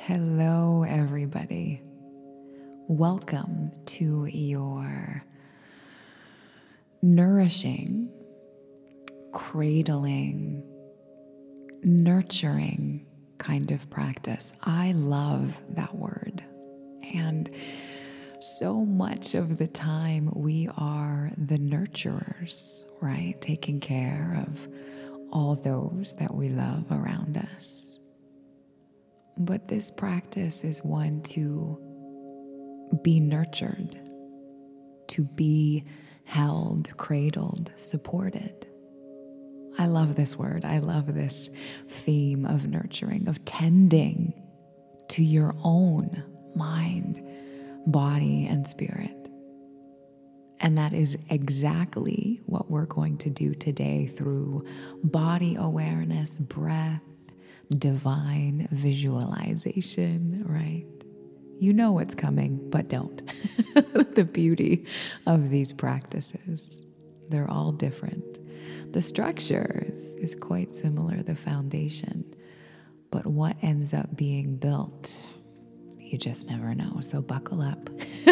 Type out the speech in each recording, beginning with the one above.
Hello, everybody. Welcome to your nourishing, cradling, nurturing kind of practice. I love that word. And so much of the time we are the nurturers, right? Taking care of all those that we love around us. But this practice is one to be nurtured, to be held, cradled, supported. I love this word. I love this theme of nurturing, of tending to your own mind, body, and spirit. And that is exactly what we're going to do today through body awareness, breath, divine visualization, right? You know what's coming, but don't. The beauty of these practices, they're all different. The structure is quite similar, the foundation, but what ends up being built, you just never know. So buckle up.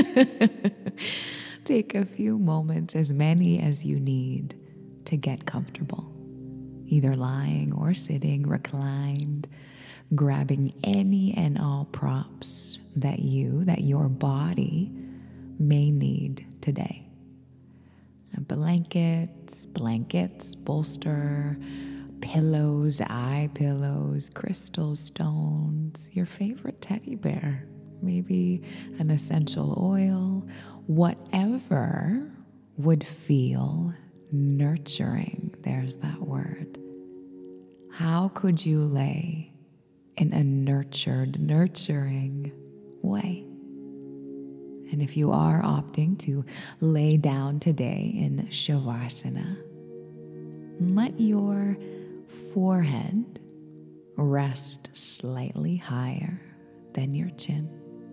Take a few moments, as many as you need, to get comfortable. Either lying or sitting, reclined, grabbing any and all props that your body may need today. A blankets, bolster, pillows, eye pillows, crystal stones, your favorite teddy bear, maybe an essential oil, whatever would feel nurturing. There's that word. How could you lay in a nurturing way? And if you are opting to lay down today in Shavasana, let your forehead rest slightly higher than your chin.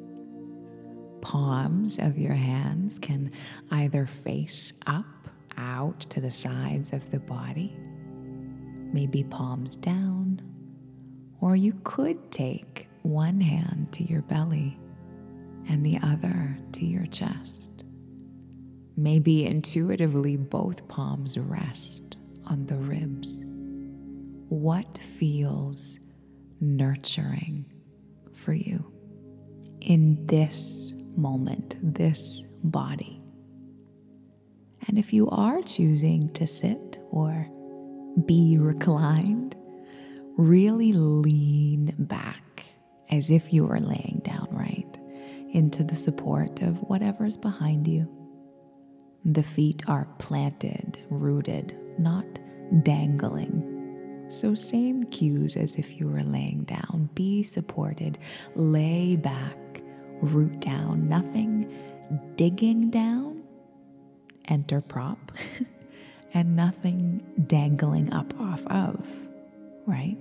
Palms of your hands can either face up, out to the sides of the body, maybe palms down, or you could take one hand to your belly and the other to your chest. Maybe intuitively both palms rest on the ribs. What feels nurturing for you in this moment, this body? And if you are choosing to sit or be reclined, really lean back as if you were laying down, right, into the support of whatever's behind you. The feet are planted, rooted, not dangling. So same cues as if you were laying down. Be supported, lay back, root down, nothing digging down, enter prop, and nothing dangling up off of, right?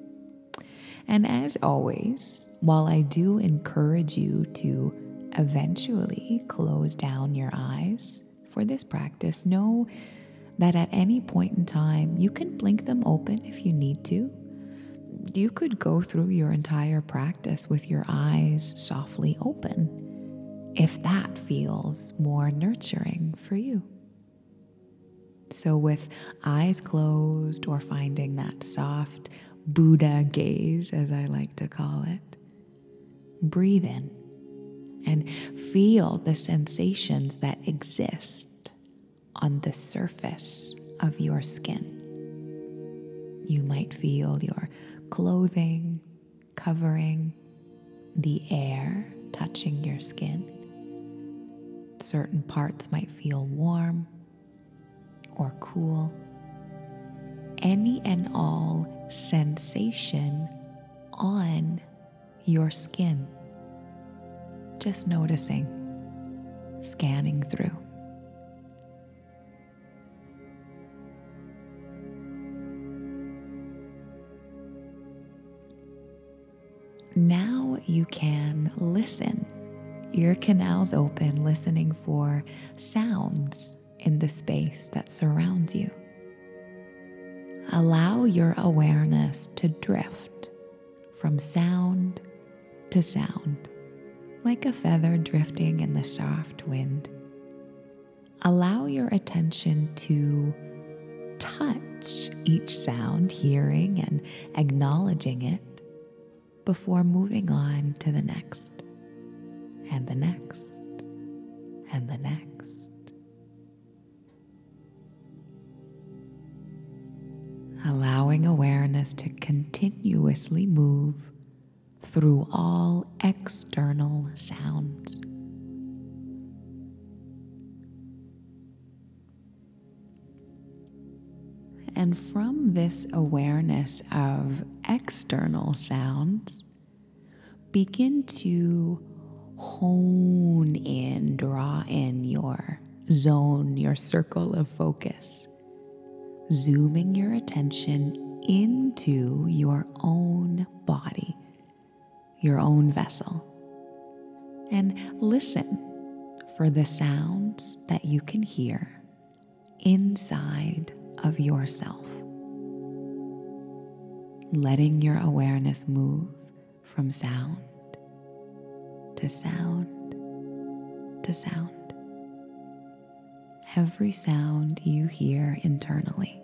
And as always, while I do encourage you to eventually close down your eyes for this practice, know that at any point in time, you can blink them open if you need to. You could go through your entire practice with your eyes softly open, if that feels more nurturing for you. So with eyes closed or finding that soft Buddha gaze, as I like to call it, breathe in and feel the sensations that exist on the surface of your skin. You might feel your clothing covering, the air touching your skin. Certain parts might feel warm or cool. Any and all sensation on your skin. Just noticing, scanning through. Now you can listen. Ear canals open, listening for sounds in the space that surrounds you. Allow your awareness to drift from sound to sound, like a feather drifting in the soft wind. Allow your attention to touch each sound, hearing and acknowledging it before moving on to the next, and the next, and the next. Allowing awareness to continuously move through all external sounds. And from this awareness of external sounds, begin to hone in, draw in your zone, your circle of focus, zooming your attention into your own body, your own vessel, and listen for the sounds that you can hear inside of yourself. Letting your awareness move from sound to sound to sound. Every sound you hear internally.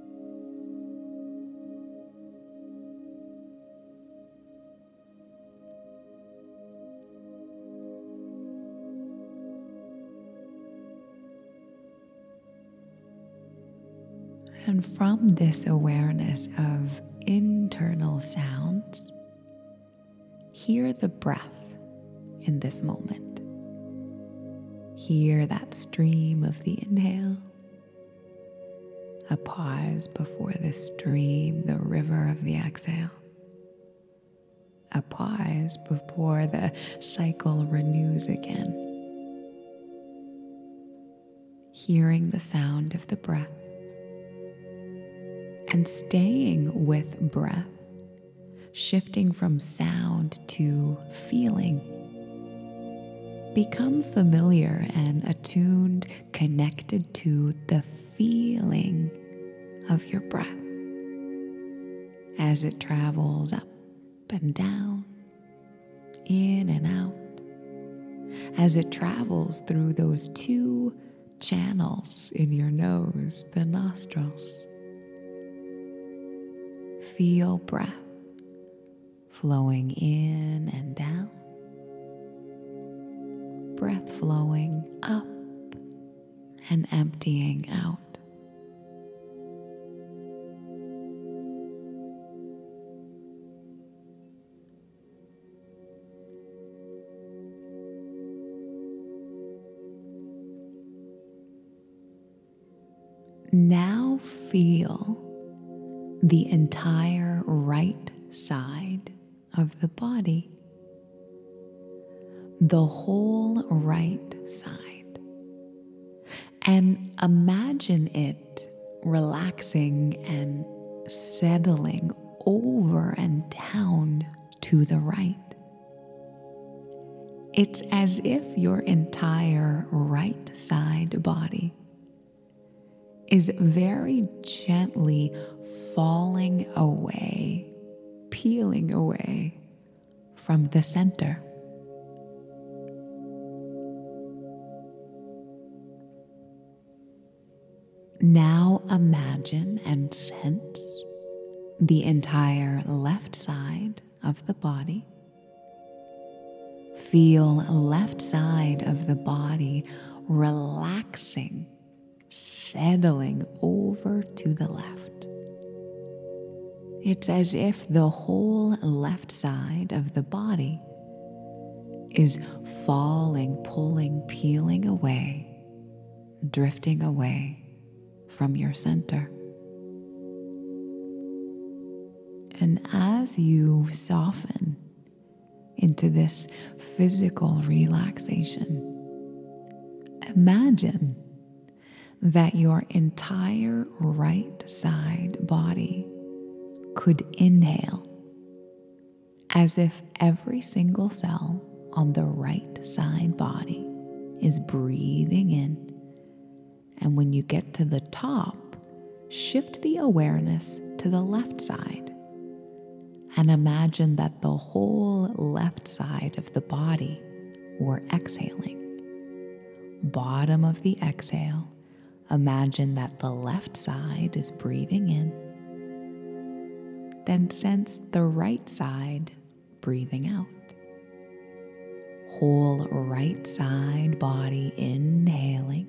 And from this awareness of internal sounds, hear the breath in this moment. Hear that stream of the inhale, a pause before the stream, the river of the exhale, a pause before the cycle renews again. Hearing the sound of the breath, and staying with breath, shifting from sound to feeling. Become familiar and attuned, connected to the feeling of your breath as it travels up and down, in and out, as it travels through those two channels in your nose, the nostrils. Feel breath flowing in and down, breath flowing up and emptying out. Now feel the entire right side of the body, the whole right side, and imagine it relaxing and settling over and down to the right. It's as if your entire right side body is very gently falling away, peeling away from the center. Now imagine and sense the entire left side of the body. Feel left side of the body relaxing, settling over to the left. It's as if the whole left side of the body is falling, pulling, peeling away, drifting away from your center. And as you soften into this physical relaxation, imagine that your entire right side body could inhale as if every single cell on the right side body is breathing in. And when you get to the top, shift the awareness to the left side And imagine that the whole left side of the body were exhaling. Bottom of the exhale, imagine that the left side is breathing in. Then sense the right side breathing out. Whole right side body inhaling.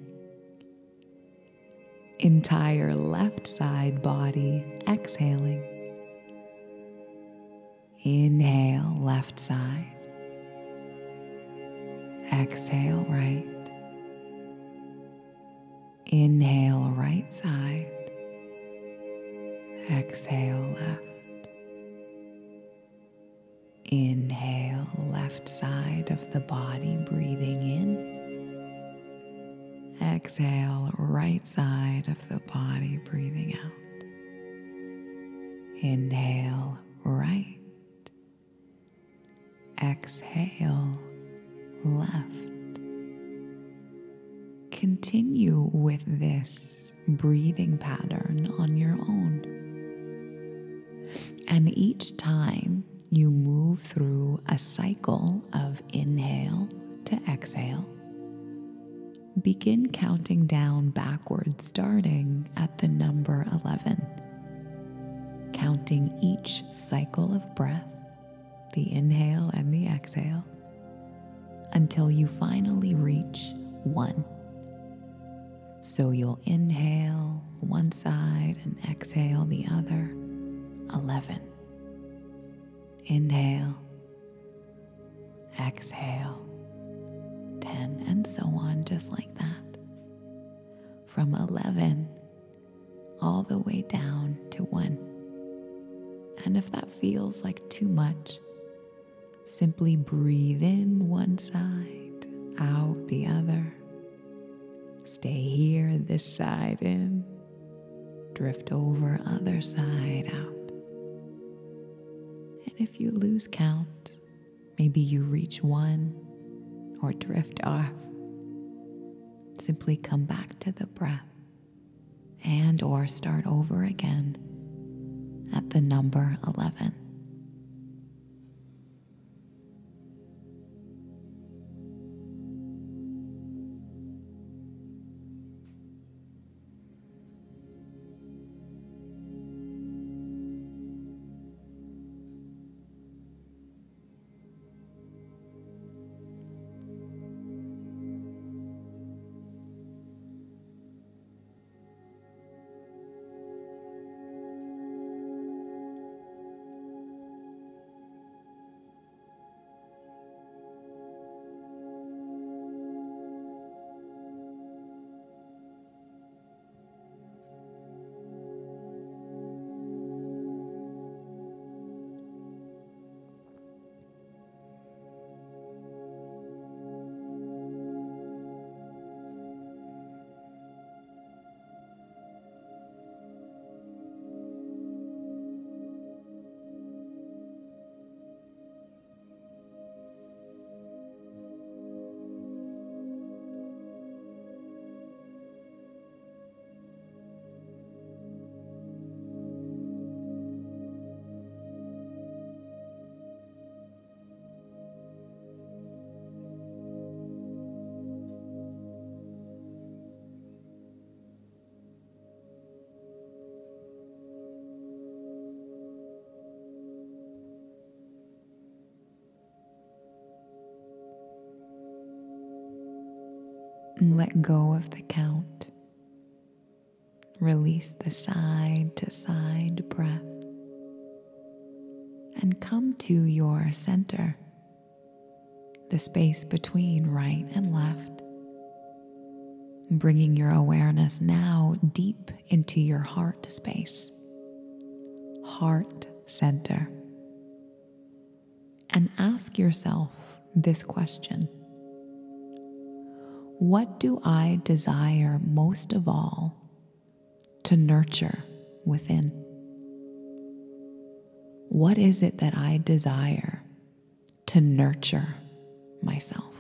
Entire left side body exhaling. Inhale, left side. Exhale, right. Inhale, right side. Exhale, left. Inhale, left side of the body, breathing in. Exhale, right side of the body, breathing out. Inhale, right. Exhale, left. Continue with this breathing pattern on your own. And each time you move through a cycle of inhale to exhale, begin counting down backwards, starting at the number 11. Counting each cycle of breath, the inhale and the exhale, until you finally reach 1. So you'll inhale one side and exhale the other. 11. Inhale, exhale, 10, and so on, just like that. From 11 all the way down to 1. And if that feels like too much, simply breathe in one side, out the other. Stay here, this side in. Drift over, other side out. And if you lose count, maybe you reach 1 or drift off, simply come back to the breath and or start over again at the number 11. Let go of the count. Release the side to side breath and come to your center, the space between right and left, bringing your awareness now deep into your heart space, heart center, and ask yourself this question. What do I desire most of all to nurture within? What is it that I desire to nurture myself?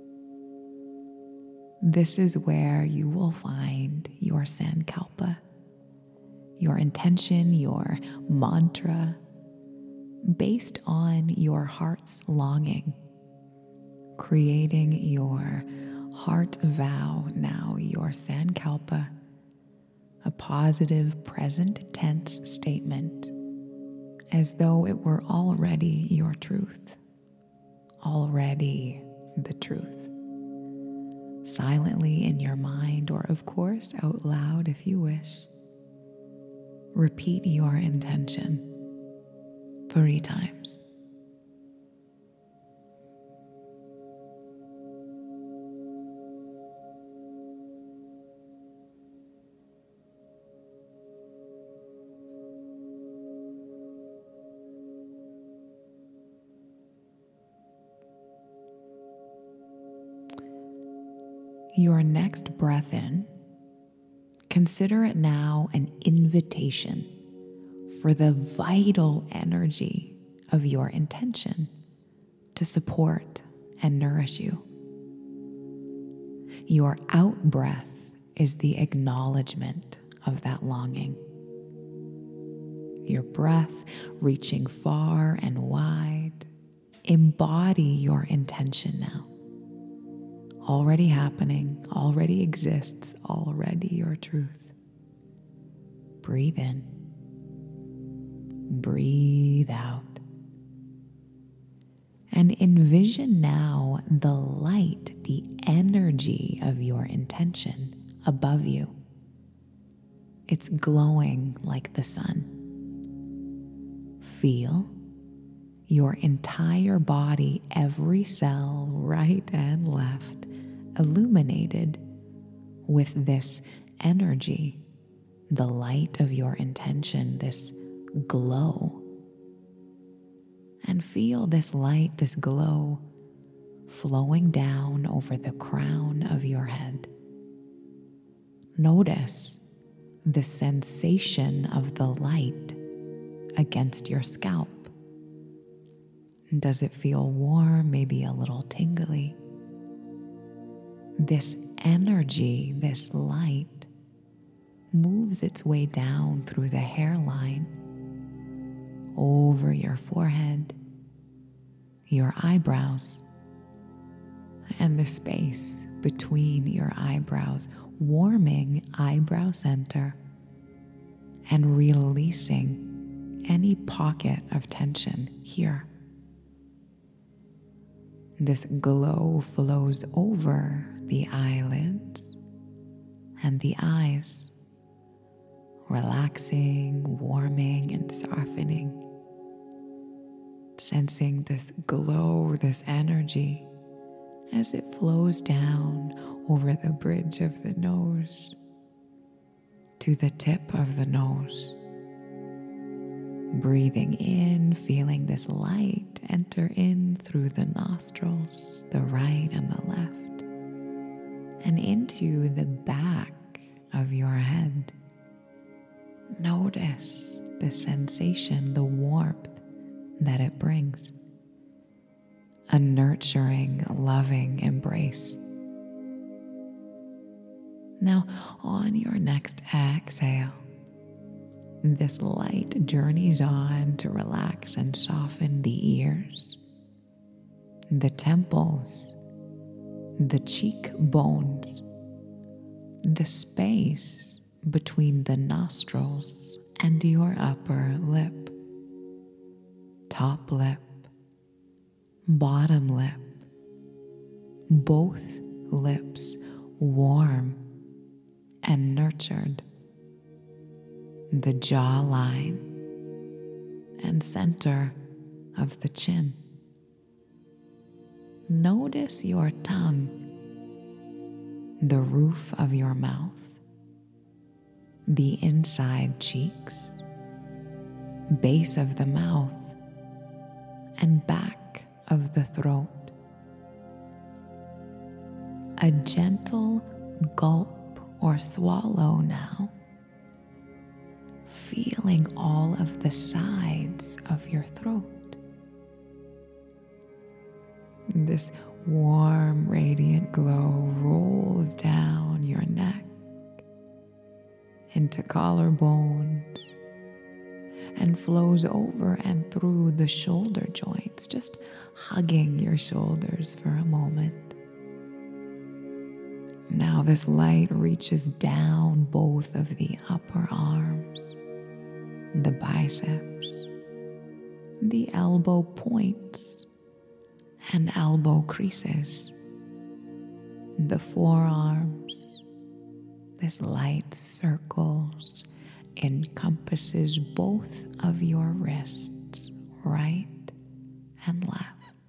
This is where you will find your sankalpa, your intention, your mantra, based on your heart's longing, creating your heart vow now, your Sankalpa, a positive present tense statement, as though it were already your truth, already the truth. Silently in your mind, or of course out loud if you wish, repeat your intention 3 times. Your next breath in, consider it now an invitation for the vital energy of your intention to support and nourish you. Your out breath is the acknowledgement of that longing. Your breath reaching far and wide, embody your intention now. Already happening, already exists, already your truth. Breathe in. Breathe out. And envision now the light, the energy of your intention above you. It's glowing like the sun. Feel your entire body, every cell, right and left, illuminated with this energy, the light of your intention, this glow. And feel this light, this glow, flowing down over the crown of your head. Notice the sensation of the light against your scalp. Does it feel warm, maybe a little tingly? This energy, this light, moves its way down through the hairline, over your forehead, your eyebrows, and the space between your eyebrows, warming eyebrow center and releasing any pocket of tension here. This glow flows over the eyelids and the eyes, relaxing, warming, and softening. Sensing this glow, this energy, as it flows down over the bridge of the nose to the tip of the nose. Breathing in, feeling this light enter in through the nostrils, the right and the left, and into the back of your head. Notice the sensation, the warmth that it brings. A nurturing, loving embrace. Now, on your next exhale, this light journeys on to relax and soften the ears, the temples, the cheekbones, the space between the nostrils and your upper lip, top lip, bottom lip, both lips warm and nurtured, the jawline and center of the chin. Notice your tongue, the roof of your mouth, the inside cheeks, base of the mouth, and back of the throat. A gentle gulp or swallow now, feeling all of the sides of your throat. This warm, radiant glow rolls down your neck into collarbones and flows over and through the shoulder joints, just hugging your shoulders for a moment. Now this light reaches down both of the upper arms, the biceps, the elbow points and elbow creases, the forearms. This light circles, encompasses both of your wrists, right and left.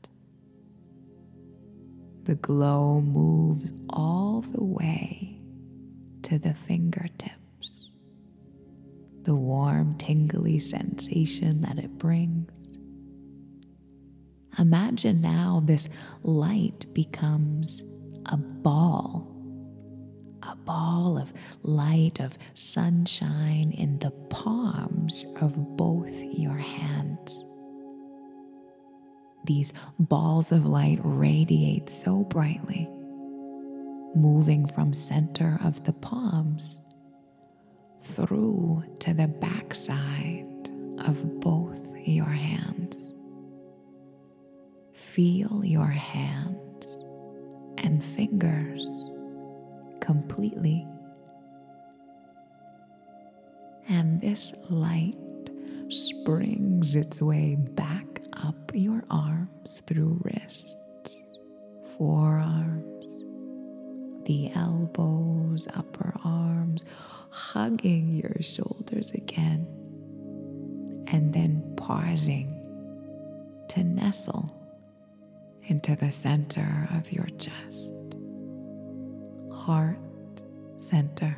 The glow moves all the way to the fingertips, the warm, tingly sensation that it brings. Imagine now this light becomes a ball of light, of sunshine in the palms of both your hands. These balls of light radiate so brightly, moving from center of the palms through to the backside of both your hands. Feel your hands and fingers completely. And this light springs its way back up your arms through wrists, forearms, the elbows, upper arms, hugging your shoulders again, and then pausing to nestle into the center of your chest, heart center.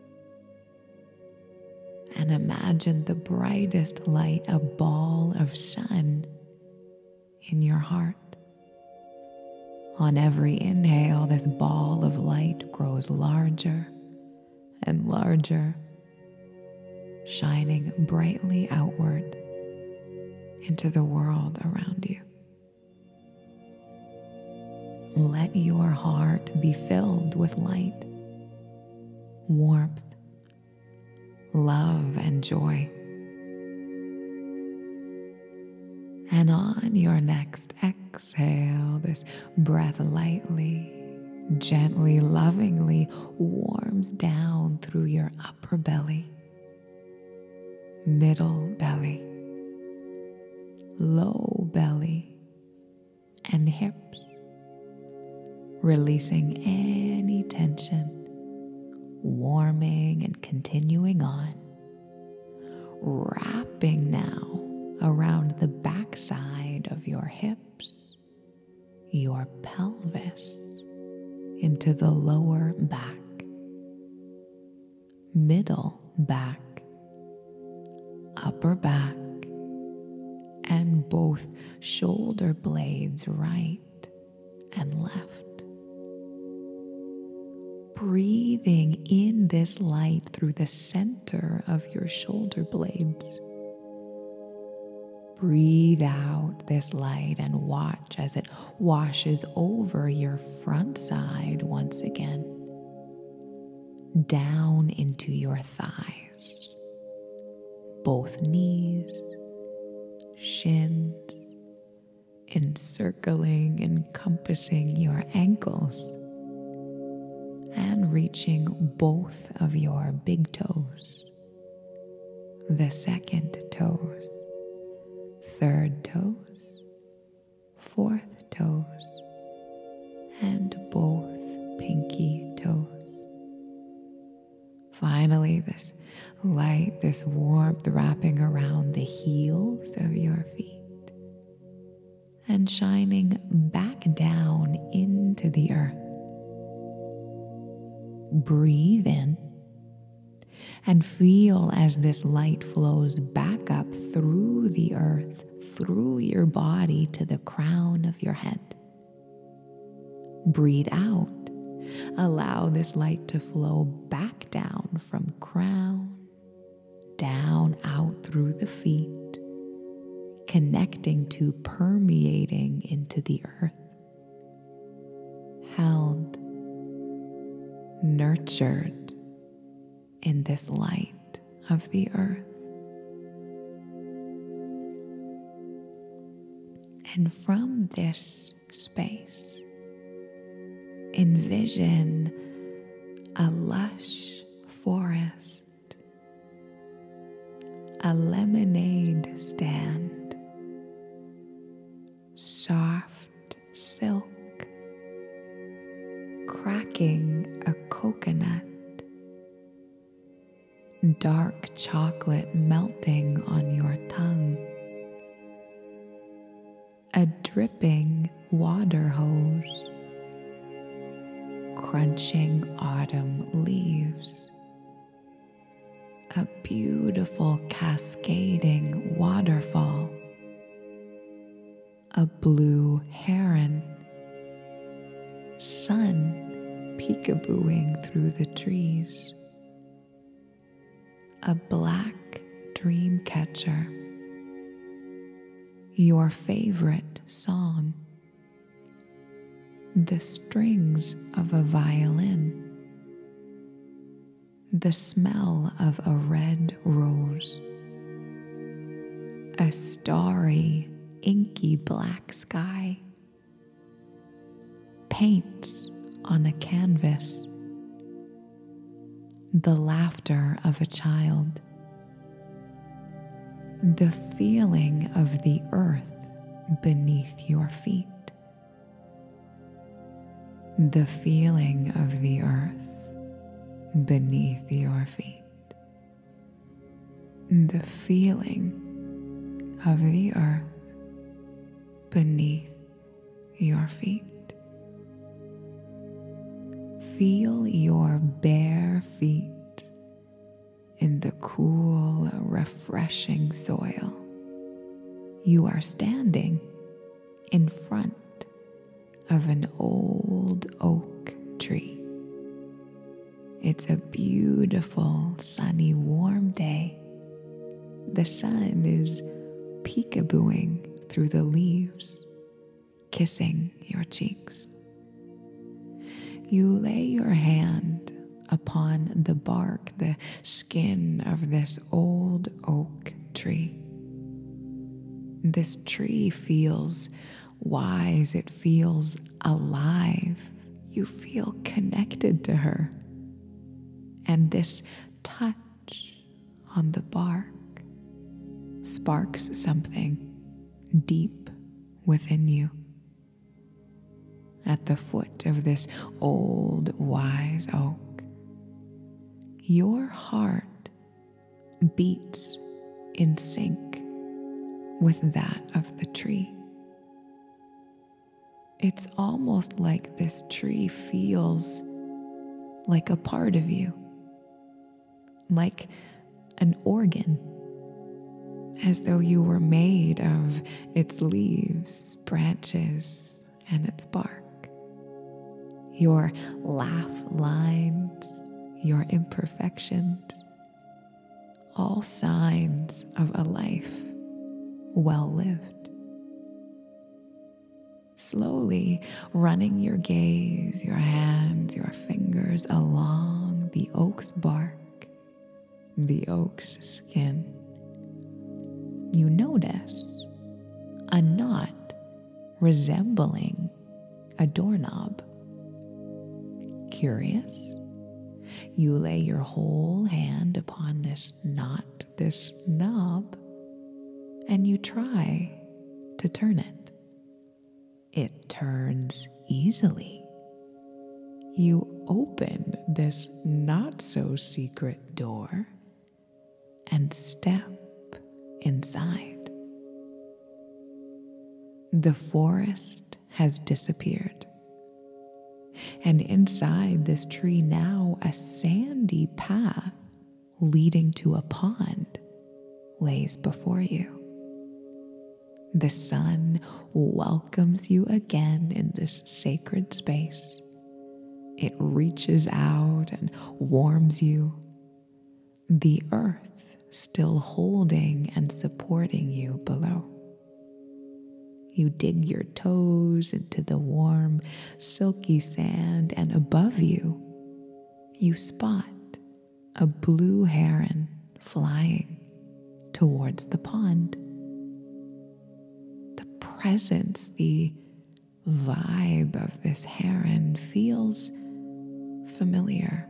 And imagine the brightest light, a ball of sun in your heart. On every inhale, this ball of light grows larger and larger, shining brightly outward into the world around you. Let your heart be filled with light, warmth, love, and joy. And on your next exhale, this breath lightly, gently, lovingly warms down through your upper belly, middle belly, low belly, and hips, releasing any tension, warming and continuing on, wrapping now around the backside of your hips, your pelvis, into the lower back, middle back, upper back, and both shoulder blades right and left. Breathing in this light through the center of your shoulder blades. Breathe out this light and watch as it washes over your front side once again, down into your thighs, both knees, shins, encircling, encompassing your ankles, and reaching both of your big toes, the second toes, third toes, fourth toes, and both pinky toes. Finally, this light, this warmth wrapping around the heels of your feet and shining back down into the earth. Breathe in and feel as this light flows back up through the earth, through your body to the crown of your head. Breathe out. Allow this light to flow back down from crown, down out through the feet, connecting to permeating into the earth. Held, nurtured in this light of the earth. And from this space, envision a lush forest, a lemonade stand, soft silk, cracking a coconut, dark chocolate melting on your tongue, a dripping water hose, crunching autumn leaves, a beautiful cascading waterfall, a blue heron, sun peekabooing through the trees, a black dream catcher, your favorite song, the strings of a violin, the smell of a red rose, a starry, inky black sky, paint on a canvas, the laughter of a child, the feeling of the earth beneath your feet, the feeling of the earth beneath your feet, the feeling of the earth beneath your feet. Feel your bare feet in the cool, refreshing soil. You are standing in front of an old oak tree. It's a beautiful, sunny, warm day. The sun is peekabooing through the leaves, kissing your cheeks. You lay your hand upon the bark, the skin of this old oak tree. This tree feels wise, it feels alive. You feel connected to her. And this touch on the bark sparks something deep within you. At the foot of this old, wise oak, your heart beats in sync with that of the tree. It's almost like this tree feels like a part of you, like an organ, as though you were made of its leaves, branches, and its bark. Your laugh lines, your imperfections, all signs of a life well lived. Slowly running your gaze, your hands, your fingers along the oak's bark, the oak's skin, you notice a knot resembling a doorknob. Curious, you lay your whole hand upon this knot, this knob, and you try to turn it. It turns easily. You open this not-so-secret door and step inside. The forest has disappeared. And inside this tree now, a sandy path leading to a pond lays before you. The sun welcomes you again in this sacred space. It reaches out and warms you. The earth still holding and supporting you below. You dig your toes into the warm, silky sand, and above you, you spot a blue heron flying towards the pond. The presence, the vibe of this heron feels familiar,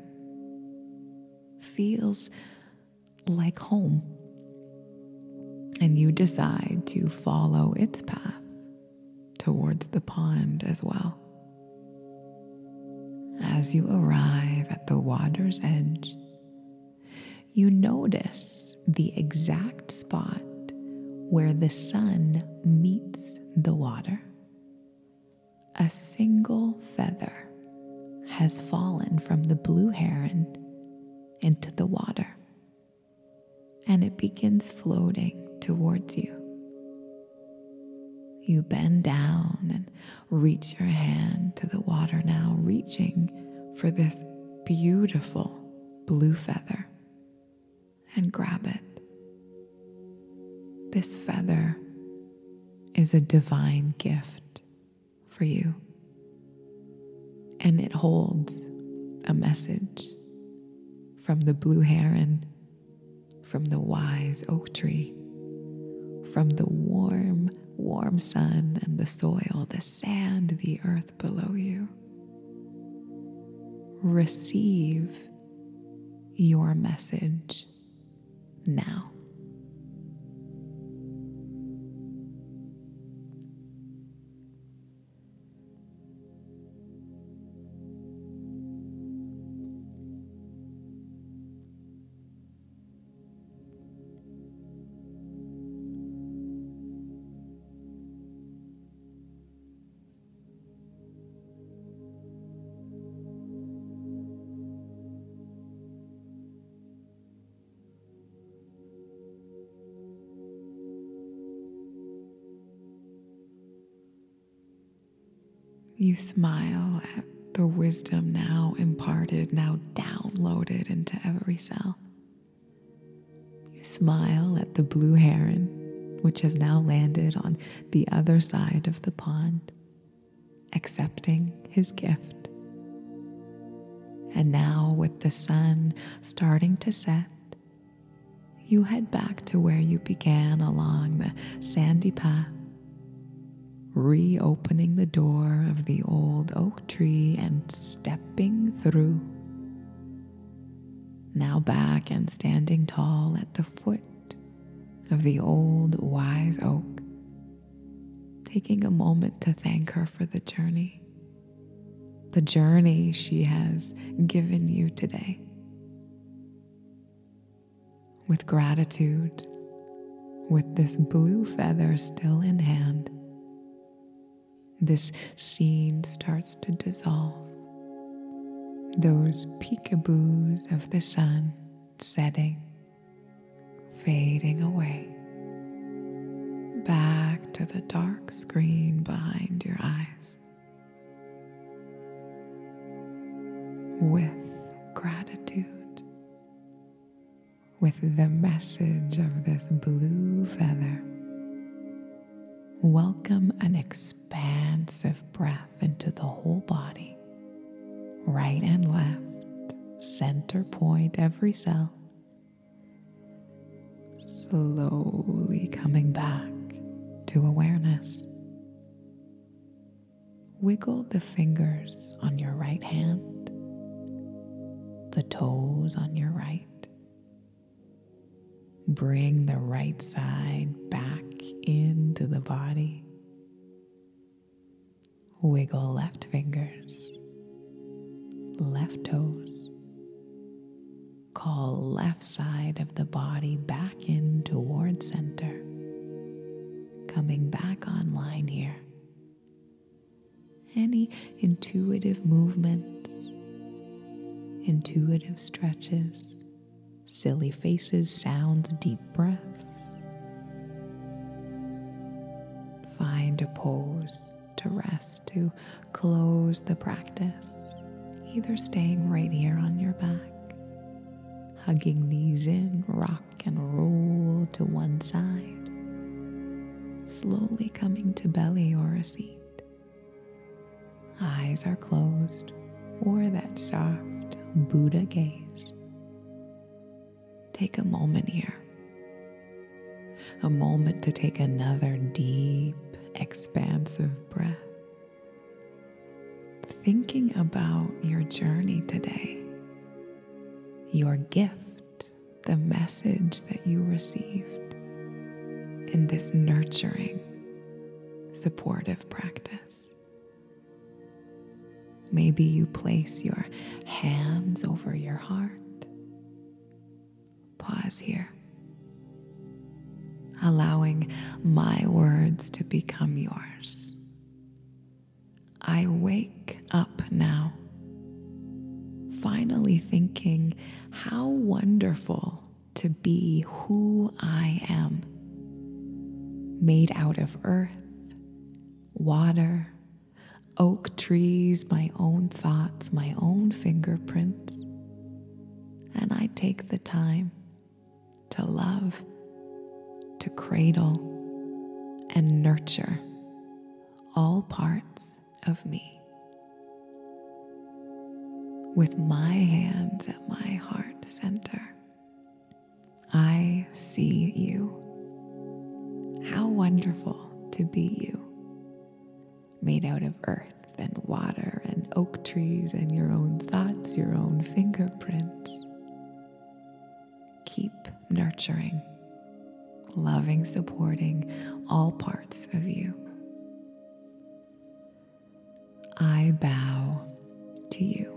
feels like home. And you decide to follow its path towards the pond as well. As you arrive at the water's edge, you notice the exact spot where the sun meets the water. A single feather has fallen from the blue heron into the water, and it begins floating towards you. You bend down and reach your hand to the water now, reaching for this beautiful blue feather, and grab it. This feather is a divine gift for you, and it holds a message from the blue heron, from the wise oak tree, from the warm sun and the soil, the sand, the earth below you. Receive your message now. You smile at the wisdom now imparted, now downloaded into every cell. You smile at the blue heron, which has now landed on the other side of the pond, accepting his gift. And now, with the sun starting to set, you head back to where you began along the sandy path, reopening the door of the old oak tree and stepping through. Now back and standing tall at the foot of the old wise oak, taking a moment to thank her for the journey she has given you today. With gratitude, with this blue feather still in hand, this scene starts to dissolve. Those peekaboos of the sun setting, fading away, back to the dark screen behind your eyes. With gratitude, with the message of this blue feather, welcome an expansive breath into the whole body, right and left, center point, every cell. Slowly coming back to awareness. Wiggle the fingers on your right hand, the toes on your right. Bring the right side back into the body. Wiggle left fingers, left toes. Call left side of the body back in towards center. Coming back online here. Any intuitive movements, intuitive stretches, silly faces, sounds, deep breaths. Find a pose to rest, to close the practice, either staying right here on your back, hugging knees in, rock and roll to one side, slowly coming to belly or a seat. Eyes are closed, or that soft Buddha gaze. Take a moment here, a moment to take another deep expansive breath, thinking about your journey today, your gift, the message that you received in this nurturing, supportive practice. Maybe you place your hands over your heart. Pause here, allowing my words to become yours. I wake up now, finally thinking how wonderful to be who I am, made out of earth, water, oak trees, my own thoughts, my own fingerprints. And I take the time to love, to cradle, and nurture all parts of me. With my hands at my heart center, I see you. How wonderful to be you, made out of earth and water and oak trees and your own thoughts, your own fingerprints. Keep nurturing, loving, supporting all parts of you. I bow to you.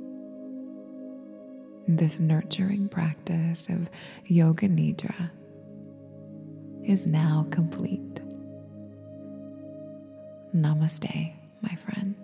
This nurturing practice of Yoga Nidra is now complete. Namaste, my friend.